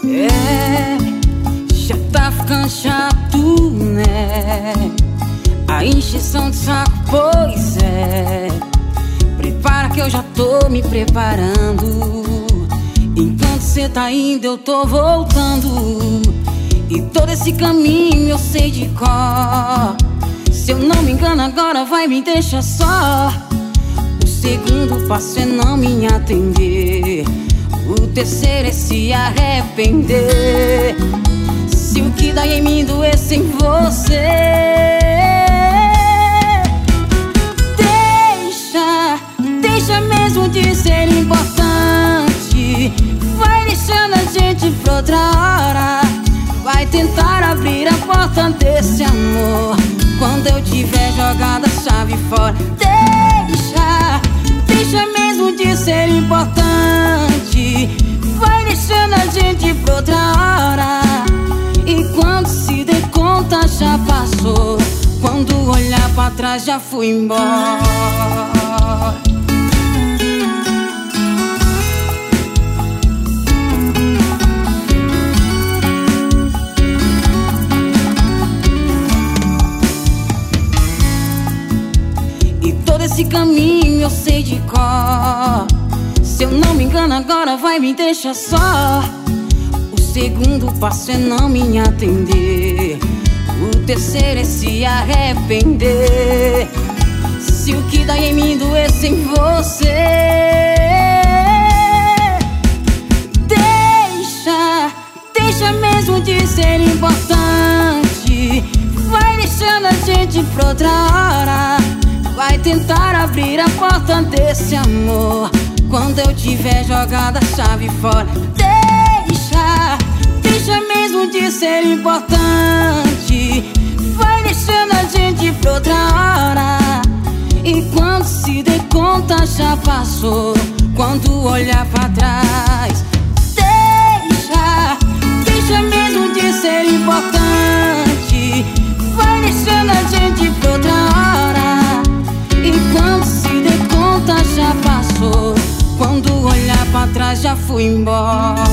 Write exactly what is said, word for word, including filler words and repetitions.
É, já tá ficando chato, né? A encheção de saco, pois é. Prepara que eu já tô me preparando. Enquanto cê tá indo eu tô voltando. E todo esse caminho eu sei de cor. Se eu não me engano agora vai me deixar só. O segundo passo é não me atender. O terceiro é se arrepender. Se o que dá em mim doer sem você, Deixa, deixa mesmo de ser importante. Vai deixando a gente pra outra hora. Vai tentar abrir a porta desse amor quando eu tiver jogado a chave fora. Deixa, deixa mesmo de ser importante. Vai deixando a gente pra outra hora. E quando se der conta já passou. Quando olhar pra trás já fui embora. E todo esse caminho eu sei de cor. Se eu não me engano agora vai me deixar só. O segundo passo é não me atender. O terceiro é se arrepender. Se o que dá em mim doer sem você, Deixa, deixa mesmo de ser importante. Vai deixando a gente pra outra hora. Vai tentar abrir a porta desse amor quando eu tiver jogado a chave fora. Deixa, deixa mesmo de ser importante. Vai deixando a gente pra outra hora. E quando se der conta já passou. Quando olhar pra trás, Deixa, deixa mesmo de ser importante. Vai deixando a gente pra outra hora. E quando se der conta já passou. Quando olhar pra trás já fui embora.